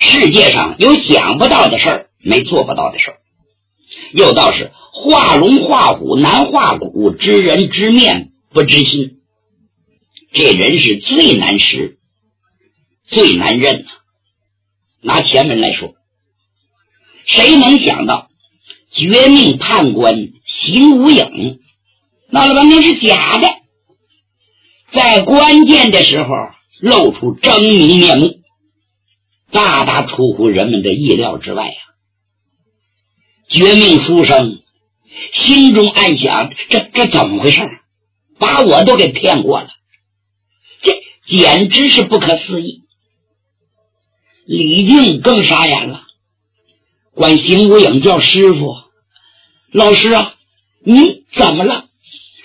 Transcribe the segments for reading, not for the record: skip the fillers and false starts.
世界上有想不到的事儿，没做不到的事儿。又道是画龙画虎难画骨，知人知面不知心。这人是最难识最难认。拿前文来说，谁能想到绝命判官邢无影闹了半天是假的，在关键的时候露出狰狞面目，大大出乎人们的意料之外啊！绝命书生心中暗想，这怎么回事？把我都给骗过了，这简直是不可思议。李靖更傻眼了，管邢无影叫师傅，老师啊，您怎么了？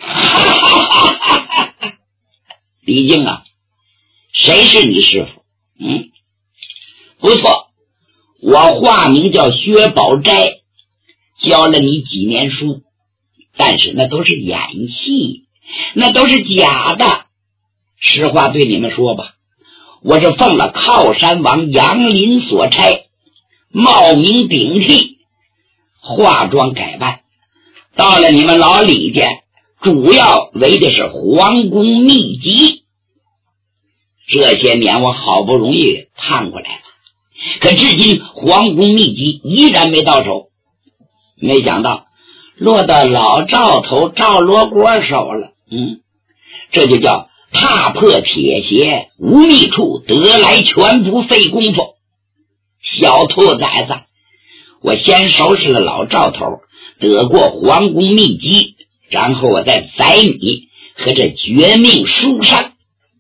李靖啊，谁是你师傅？不错，我化名叫薛宝斋，教了你几年书，但是那都是演戏，那都是假的。实话对你们说吧，我是奉了靠山王杨林所差，冒名顶替，化妆改扮，到了你们老李家，主要为的是皇宫秘籍。这些年我好不容易盼过来了，可至今皇宫秘籍依然没到手，没想到落到老赵头赵罗锅手了。这就叫踏破铁鞋无觅处，得来全不费功夫。小兔崽子，我先收拾了老赵头，得过皇宫秘籍，然后我再宰你和这绝命书生。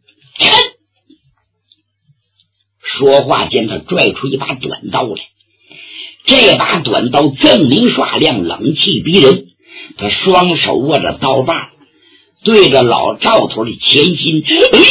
说话间，他拽出一把短刀来，这把短刀锃明刷亮，冷气逼人。他双手握着刀把，对着老赵头的前心，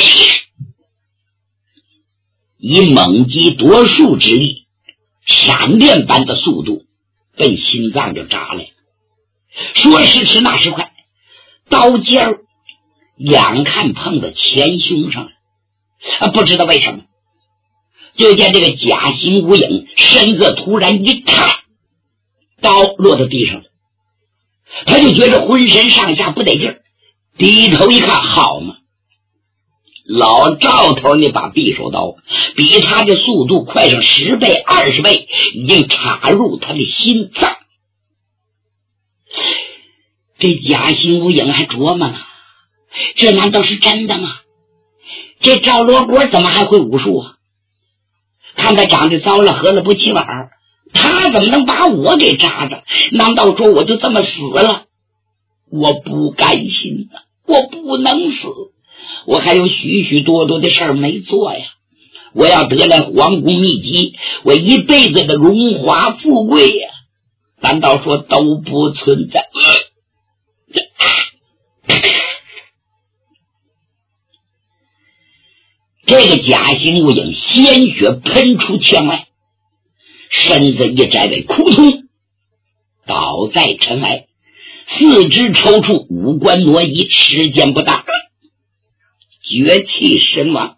以猛击夺树之力，闪电般的速度奔心脏就扎来。说时迟，那时快，刀尖儿眼看碰到前胸上了，不知道为什么，就见这个假邢无影身子突然一踏，刀落到地上了。他就觉着浑身上下不得劲儿，低头一看，好嘛，老赵头那把匕首刀比他的速度快上10倍20倍，已经插入他的心脏。这假邢无影还琢磨呢，这难道是真的吗？这赵罗锅怎么还会武术啊？看他长得糟了合了不起碗，他怎么能把我给扎着？难道说我就这么死了？我不甘心啊，我不能死，我还有许许多多的事儿没做呀。我要得来皇宫秘籍，我一辈子的荣华富贵呀，难道说都不存在？这个假邢无影鲜血喷出腔外，身子一摘为扑通倒在尘埃，四肢抽搐，五官挪移，时间不大绝气身亡。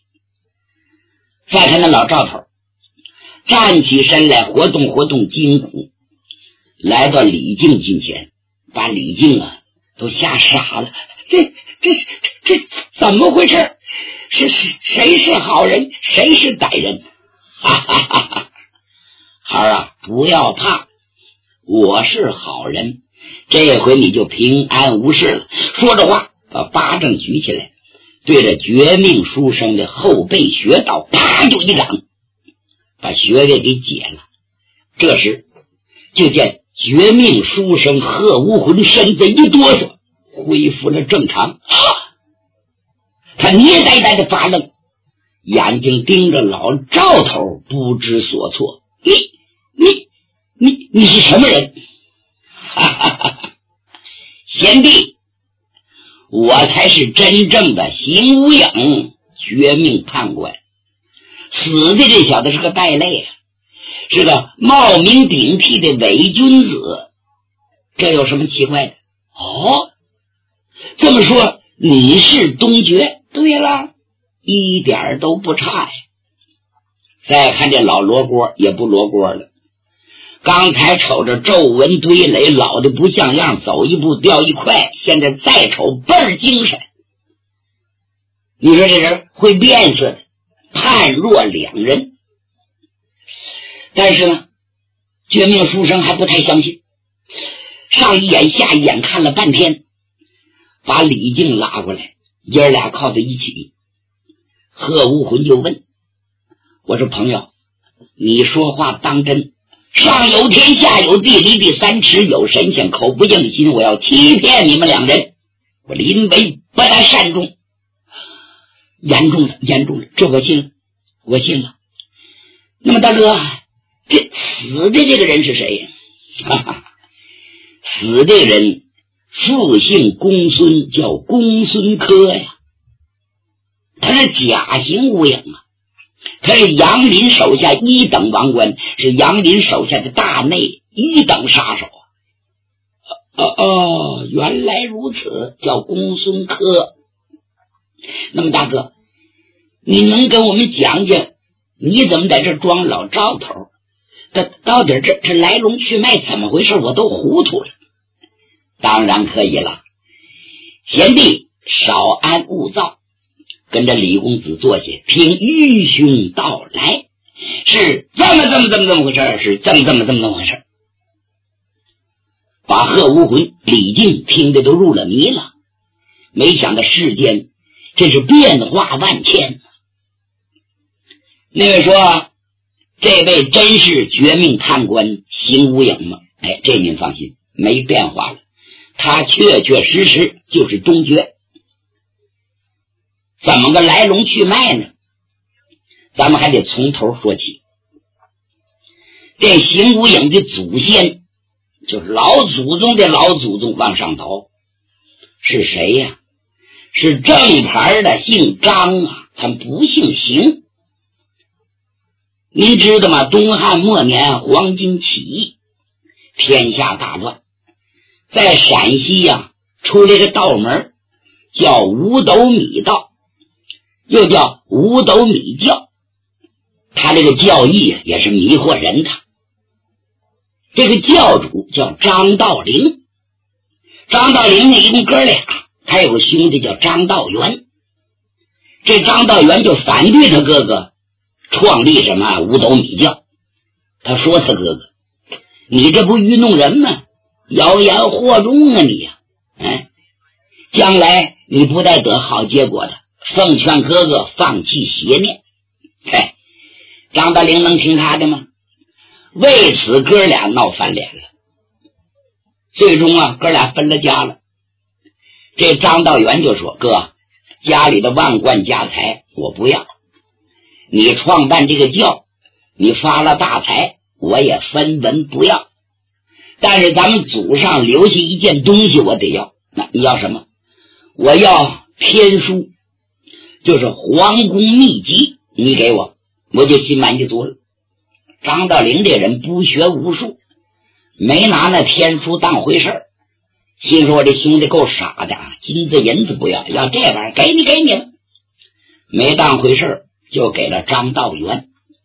再看那老赵头站起身来，活动活动筋骨，来到李靖近前，把李靖啊都吓傻了。这怎么回事？谁是好人，谁是歹人？哈哈哈哈！孩儿啊，不要怕，我是好人，这回你就平安无事了。说着话，把巴掌举起来，对着绝命书生的后背穴道啪就一掌，把穴位给解了。这时就见绝命书生贺无魂身子一哆嗦，恢复了正常。他捏呆呆的发愣，眼睛盯着老赵头，不知所措。你是什么人？哈哈哈！贤弟，我才是真正的邢无影，绝命判官。死的这小子是个败类啊，是个冒名顶替的伪君子，这有什么奇怪的？哦，这么说你是东爵？对了，一点都不差呀。 再看这老罗锅也不罗锅了，刚才瞅着皱纹堆垒，老的不像样，走一步掉一块，现在再瞅倍儿精神。你说这人会变色的，判若两人。但是呢，绝命书生还不太相信，上一眼下一眼看了半天，把李靖拉过来，爷儿俩靠在一起。贺无魂就问，我说朋友，你说话当真？上有天下有地，离地3尺有神仙，口不应心，我要欺骗你们2人，我临危不得善终。严重了，这我信了，我信了。那么大哥，这死的这个人是谁？死的人父姓公孙，叫公孙科呀，他是假行无影啊，他是杨林手下1等王官，是杨林手下的大内1等杀手啊。原来如此，叫公孙科。那么大哥，你能跟我们讲讲，你怎么在这装老赵头？到底这来龙去脉怎么回事？我都糊涂了。当然可以了，贤弟少安勿躁，跟着李公子坐下，听愚兄道来。是这么回事，是这么回事。把贺无魂、李靖听得都入了迷了，没想到世间真是变化万千。那位说，这位真是绝命探官邢无影吗？这您放心，没变化了，他确确实实就是东绝。怎么个来龙去脉呢？咱们还得从头说起。这邢无影的祖先，就是老祖宗的老祖宗往上倒，是谁呀？是正牌的，姓张啊，他不姓邢。您知道吗？东汉末年黄巾起义，天下大乱，在陕西呀，出了个道门，叫五斗米道，又叫五斗米教。他这个教义也是迷惑人的。这个教主叫张道陵，张道陵呢一共哥俩，他有个兄弟叫张道元。这张道元就反对他哥哥创立什么五斗米教。他说他哥哥，你这不愚弄人吗？妖言惑众啊你呀！将来你不带得好结果的，奉劝哥哥放弃邪念。张道陵能听他的吗？为此哥俩闹翻脸了，最终哥俩分了家了。这张道元就说，哥，家里的万贯家财我不要，你创办这个教，你发了大财，我也分文不要，但是咱们祖上留下一件东西我得要。那你要什么？我要天书，就是皇宫秘籍，你给我，我就心满意足了。张道陵这人不学无术，没拿那天书当回事儿，心说我这兄弟够傻的，金子银子不要，要这玩意儿给你了，没当回事儿，就给了张道元。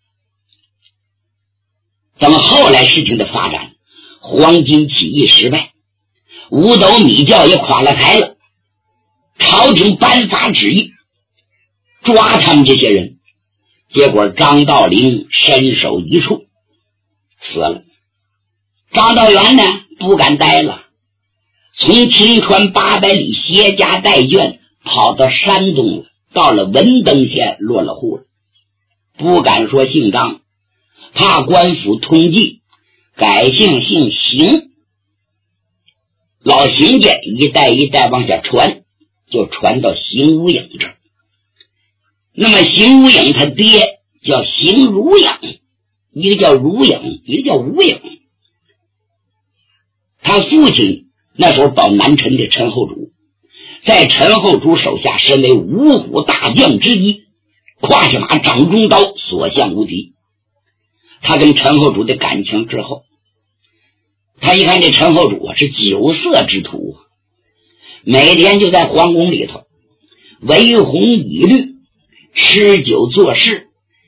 怎么后来事情的发展，黄巾起义失败，五斗米教也垮了台了，朝廷颁发旨意抓他们这些人，结果张道陵身首异处死了。张道元呢不敢待了，从秦川800里携家带眷跑到山东了，到了文登县落了户了。不敢说姓张，怕官府通缉，改姓邢。老邢家一代一代往下传，就传到邢无影这儿。那么邢无影他爹叫邢如影，一个叫如影，一个叫无影。他父亲那时候保南陈的陈后主，在陈后主手下身为五虎大将之一，胯下马掌中刀，所向无敌。他跟陈后主的感情之后，他一看这陈后主是酒色之徒，每天就在皇宫里头为红以绿，吃酒做事，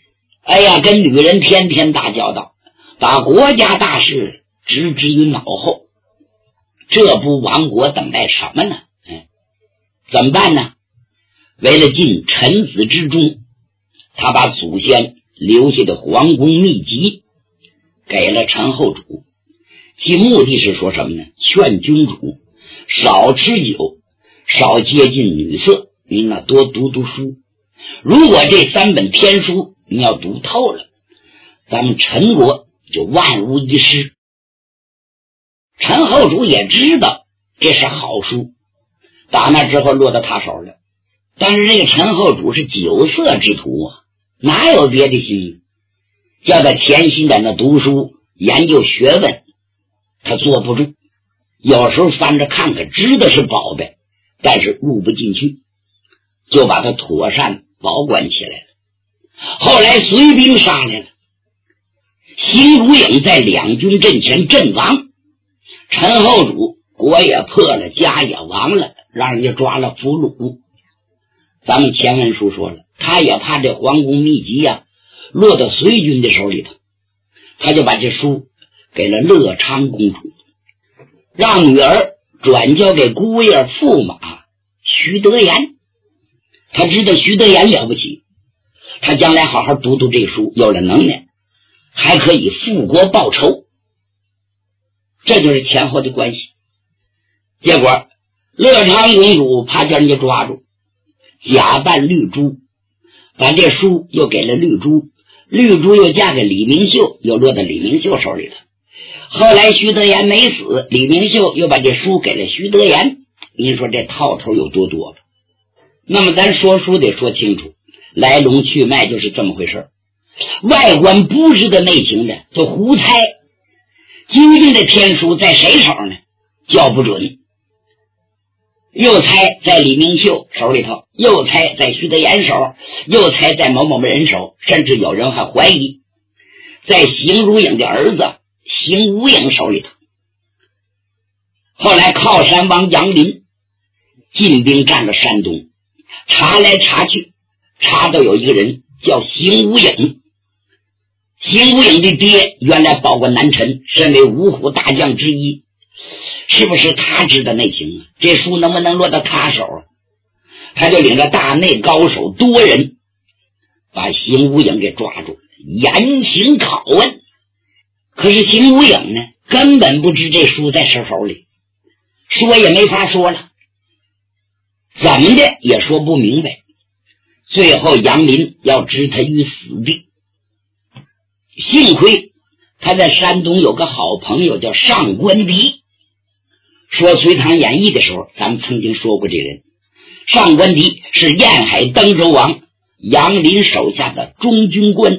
哎呀，跟女人天天打交道，把国家大事置之于脑后，这不亡国等待什么呢？怎么办呢？为了尽臣子之忠，他把祖先留下的皇宫秘籍给了陈后主，其目的是说什么呢？劝君主少吃酒，少接近女色，您多读读书。如果这3本天书你要读透了，咱们陈国就万无一失。陈后主也知道这是好书，打那之后落到他手了。但是这个陈后主是酒色之徒啊，哪有别的心？叫他潜心在那读书研究学问，他坐不住。有时候翻着看看，知道是宝贝，但是入不进去，就把他妥善保管起来了。后来隋兵杀来了，邢如影在两军阵前阵亡，陈后主国也破了，家也亡了，让人家抓了俘虏。咱们前文书说了，他也怕这皇宫秘籍落到隋军的手里头，他就把这书给了乐昌公主，让女儿转交给姑爷驸马徐德言。他知道徐德言了不起，他将来好好读读这书，有了能耐还可以复国报仇。这就是前后的关系。结果乐昌公主怕叫人家抓住，假扮绿珠，把这书又给了绿珠，绿珠又嫁给李明秀，又落到李明秀手里头。后来徐德言没死，李明秀又把这书给了徐德言。你说这套头有多多吧？那么咱说书得说清楚，来龙去脉就是这么回事。外观不知道内情的就胡猜，究竟的天书在谁手呢？叫不准。又猜在李明秀手里头，又猜在徐德言手，又猜在某某人手，甚至有人还怀疑在邢如影的儿子邢无影手里头。后来靠山王杨林进兵占了山东，查来查去，查到有一个人叫邢无影。邢无影的爹原来保过南陈，身为五虎大将之一，是不是他知道内情啊？这书能不能落到他手啊？他就领着大内高手多人把邢无影给抓住了，严刑拷问。可是邢无影呢，根本不知这书在谁手里，说也没法说了，怎么的也说不明白。最后杨林要置他于死地。幸亏他在山东有个好朋友叫上官迪。说隋唐演义的时候咱们曾经说过这人，上官迪是燕海登州王杨林手下的中军官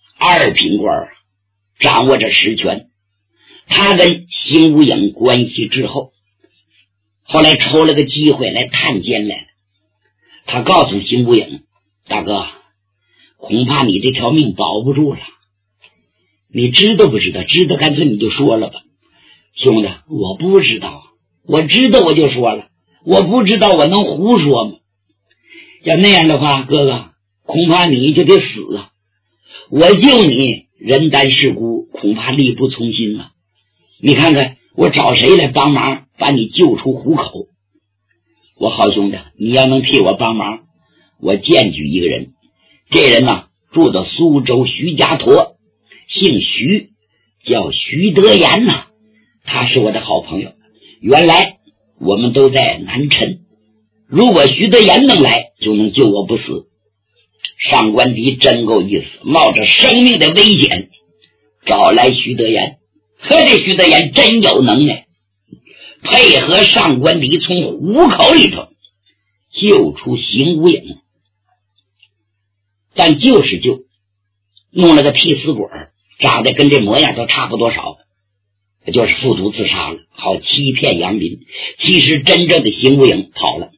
2品官，掌握着实权。他跟邢无影关系之后，后来抽了个机会来探监来了。他告诉邢无影，大哥，恐怕你这条命保不住了。你知道不知道？知道干脆你就说了吧。兄弟，我不知道，我知道我就说了，我不知道我能胡说吗？要那样的话，哥哥，恐怕你就得死啊！我救你，人单势孤，恐怕力不从心啊！你看看我找谁来帮忙把你救出虎口？我好兄弟，你要能替我帮忙，我荐举一个人。这人呢，住到苏州徐家沱，姓徐，叫徐德言呐，他是我的好朋友。原来我们都在南陈，如果徐德言能来，就能救我不死。上官迪真够意思，冒着生命的危险找来徐德言。这徐德言真有能耐，配合上官迪从虎口里头救出邢无影。但就是救，弄了个替死鬼，长得跟这模样都差不多少，就是服毒自杀了，好欺骗杨林。其实真正的邢无影跑了。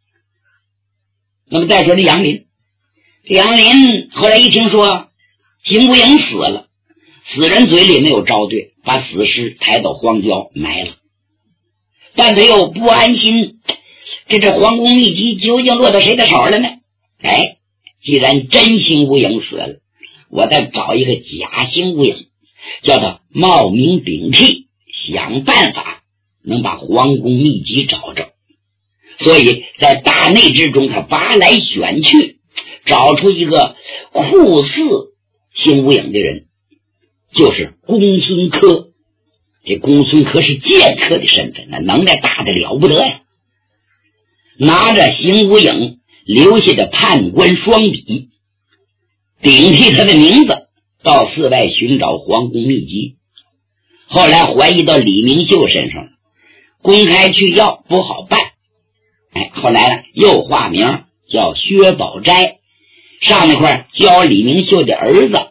那么再说这杨林后来一听说邢无影死了，死人嘴里没有招对，把死尸抬到荒郊埋了。但他又不安心，这皇宫秘籍究竟落到谁的手了呢？既然真邢无影死了， 我再找一个假邢无影，叫他冒名顶替，想办法能把皇宫秘籍找着。所以在大内之中，他拔来选去，找出一个酷似邢无影的人，就是公孙科。这公孙科是剑客的身份，那能耐大的了不得呀！拿着邢无影留下的判官双笔，顶替他的名字，到寺外寻找皇宫秘籍。后来怀疑到李明秀身上了，公开去要不好办，后来呢又化名叫薛宝斋，上那块教李明秀的儿子，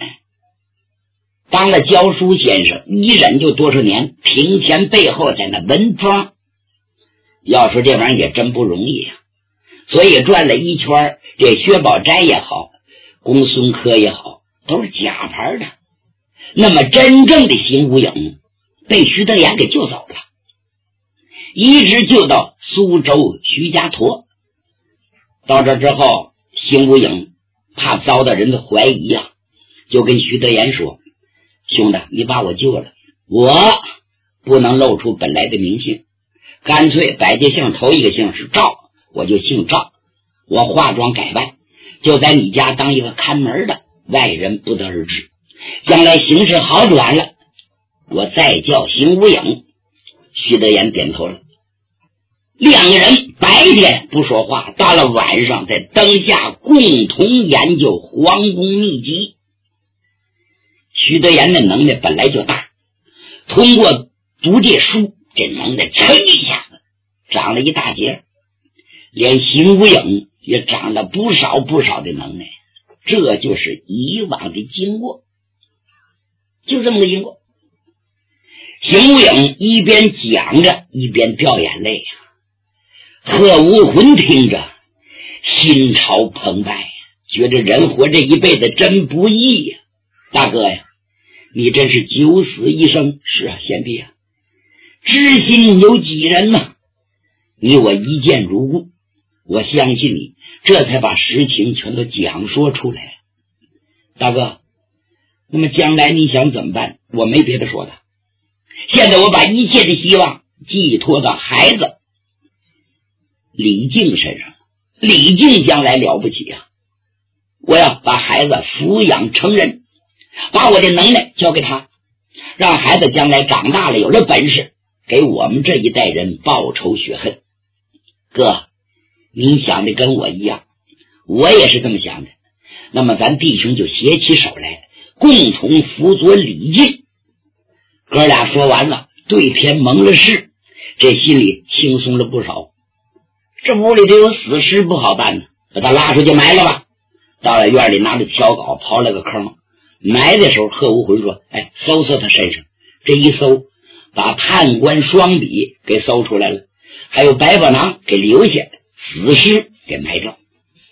当了教书先生，一忍就多少年，庭前背后在那文庄。要说这玩意儿也真不容易啊，所以转了一圈，这薛宝斋也好，公孙科也好，都是假牌的。那么真正的邢无影被徐德言给救走了，一直救到苏州徐家沱。到这之后，邢无影怕遭到人的怀疑啊，就跟徐德言说，兄弟，你把我救了，我不能露出本来的名姓，干脆百家姓头一个姓是赵，我就姓赵，我化妆改扮，就在你家当一个看门的，外人不得而知，将来形势好转了，我再叫邢无影。徐德言点头了。两个人白天不说话，到了晚上在灯下共同研究皇宫秘籍。徐德言的能耐本来就大，通过读这书，这能耐噌一下子长了一大截，连邢无影也长了不少的能耐。这就是以往的经过，就这么个经过。邢无影一边讲着一边掉眼泪啊，贺无魂听着心潮澎湃，觉得人活这一辈子真不易呀。大哥呀，你真是九死一生。是啊，贤弟啊，知心有几人呢？你我一见如故，我相信你，这才把实情全都讲说出来了。大哥，那么将来你想怎么办？我没别的说的，现在我把一切的希望寄托到孩子李靖身上。李靖将来了不起啊，我要把孩子抚养成人，把我的能耐交给他，让孩子将来长大了有了本事，给我们这一代人报仇雪恨。哥，你想的跟我一样，我也是这么想的。那么咱弟兄就携起手来，共同辅佐李靖。哥俩说完了，对天盟了誓，这心里轻松了不少。这屋里头有死尸不好办呢，把他拉出去埋了吧。到了院里，拿着挑镐刨了个坑，埋的时候贺无魂说，搜他身上。这一搜，把判官双笔给搜出来了，还有白宝囊给留下，死尸给埋着。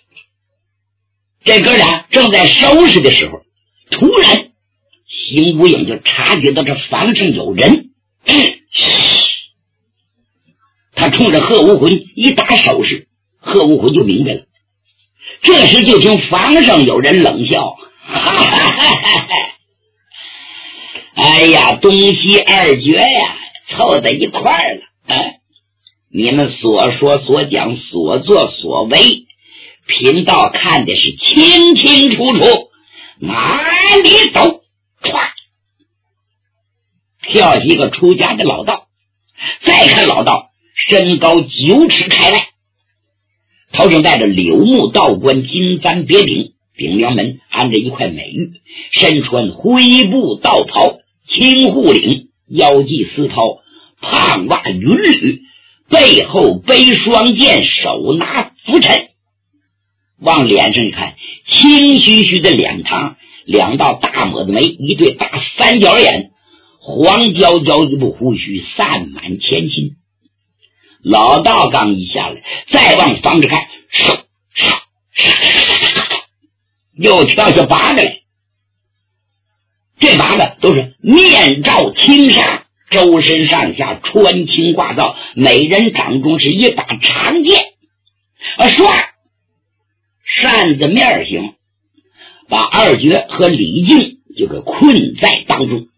这哥俩正在收拾的时候，突然邢无影就察觉到这房上有人，他冲着贺无魂一打手势，贺无魂就明白了。这时就听房上有人冷笑，哎呀，东西二绝呀，凑在一块了。你们所说所讲所作所为，贫道看的是清清楚楚，哪里走？唰，跳起一个出家的老道。再看老道身高9尺开外，头上戴着柳木道冠金簪别顶，顶梁门安着一块美玉，身穿灰布道袍，青护领，腰系丝绦，胖袜云履，背后背双剑，手拿拂尘。往脸上一看，青须须的脸庞，两道大抹子眉，一对大三角眼，黄焦焦一部胡须散满前心。老道刚一下来，再往房子看，又跳下八个来。这8个都是面罩轻纱，周身上下穿青挂造，每人掌中是一把长剑，唰，扇子面型， 把二绝和李靖就给困在当中。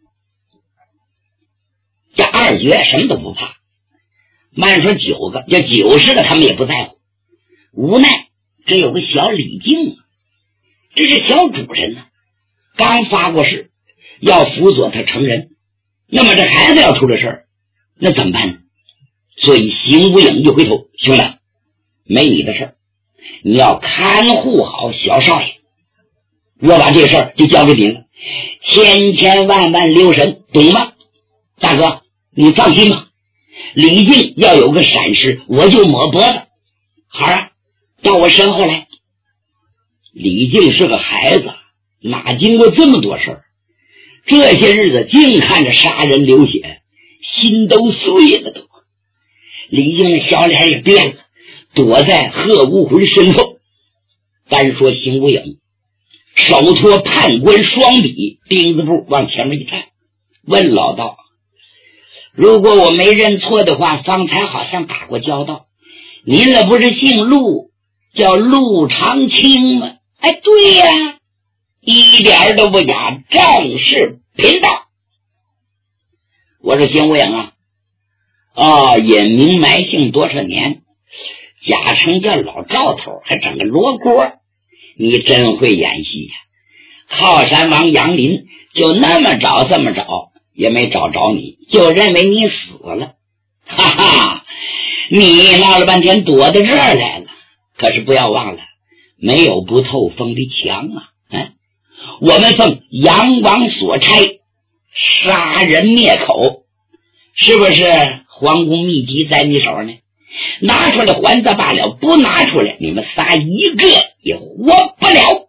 这二绝什么都不怕，慢说9个，这90个他们也不在乎。无奈这有个小李靖，这是小主人呢，刚发过誓要辅佐他成人，那么这孩子要出了事儿，那怎么办呢？所以邢无影就回头，兄弟，没你的事儿，你要看护好小少爷，我把这事儿就交给你了，千千万万留神，懂吗？大哥你放心吧，李靖要有个闪失，我就抹脖子。好啊，到我身后来。李靖是个孩子，哪经过这么多事儿，这些日子净看着杀人流血，心都碎了都。李靖的小脸也变了，躲在贺无回身后。单说邢无影手托判官双臂，钉子步往前面一站，问老道：如果我没认错的话，方才好像打过交道，您那不是姓陆，叫陆长青吗？哎，对呀，一点都不假，正是贫道。我说邢无影啊，隐名埋姓多少年，假称叫老赵头，还整个罗锅，你真会演戏呀！靠山王杨林就那么找这么找也没找着你，就认为你死了，哈哈！你闹了半天躲到这儿来了，可是不要忘了，没有不透风的墙啊！我们奉杨王所差，杀人灭口，是不是皇宫秘籍在你手呢？拿出来还则罢了，不拿出来，你们仨一个也活不了。